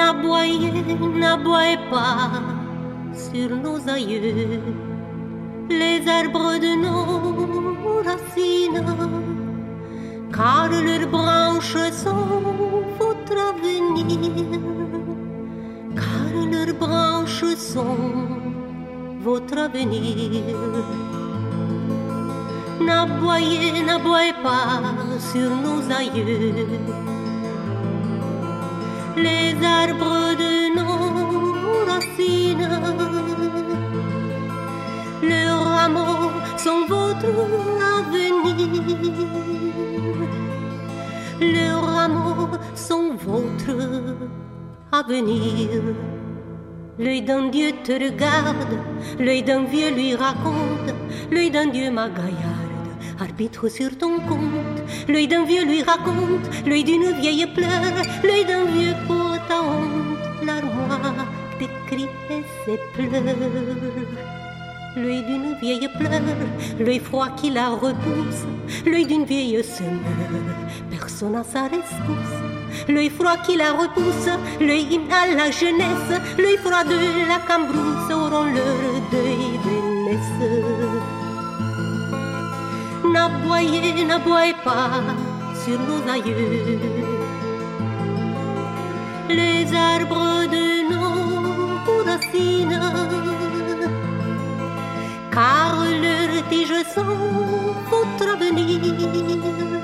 N'aboyez pas sur nos aïeux, les arbres de nos racines, car leurs branches sont votre avenir, car leurs branches sont votre avenir. N'aboyez pas sur nos aïeux, les arbres de nos racines, leurs rameaux sont votre avenir, leurs rameaux sont votre avenir. L'œil d'un Dieu te regarde, l'œil d'un vieux lui raconte, l'œil d'un Dieu ma gaillarde, arbitre sur ton compte. L'œil d'un vieux lui raconte, l'œil d'une vieille pleure, l'œil d'un vieux pour ta honte, l'armoire t'écrit et ses pleurs. L'œil d'une vieille pleure, l'œil froid qui la repousse, l'œil d'une vieille se meurt, personne à sa rescousse. L'œil froid qui la repousse, l'œil hymne à la jeunesse, l'œil froid de la cambrousse auront leur deuil d'aînesse. N'aboyez pas sur nos aïeux, les arbres de nos racines, car leurs tiges sont votre avenir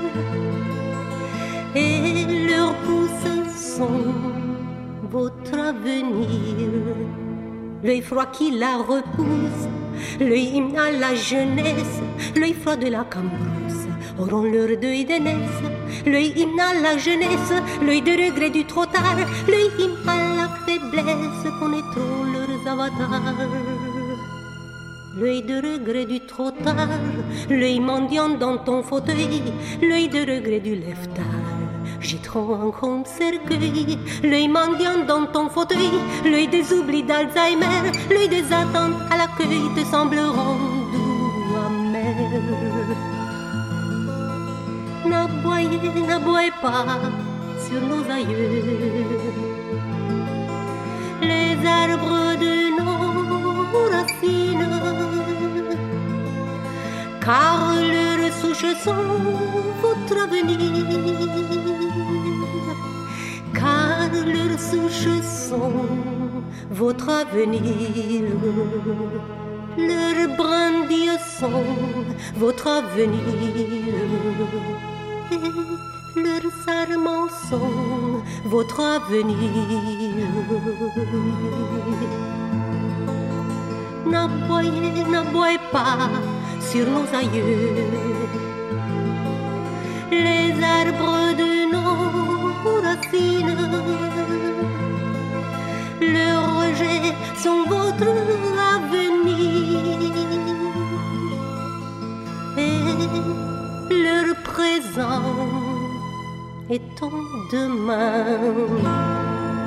et leurs pousses sont votre avenir. L'œil froid qui la repousse, l'œil hymne à la jeunesse, l'œil froid de la cambrousse auront leur deuil d'aînesse. L'œil hymne à la jeunesse, l'œil de regret du trop tard, l'œil hymne à la faiblesse connaîtront leurs avatars. L'œil de regret du trop tard, l'œil mendiant dans ton fauteuil, l'œil de regret du lève-tard, gîteront en compte cercueil. L'œil mendiant dans ton fauteuil, l'œil des oublis d'Alzheimer, l'œil des attentes à l'accueil te sembleront doux, amers. N'aboyez pas sur nos aïeux, les arbres de nos racines, car leurs souches sont votre avenir, car leurs souches sont votre avenir, leurs brindilles sont votre avenir, et leurs sarments sont votre avenir. N'aboyez pas sur nos aïeux, les arbres de nos racines, leurs rejets sont votre avenir et leur présent est ton demain.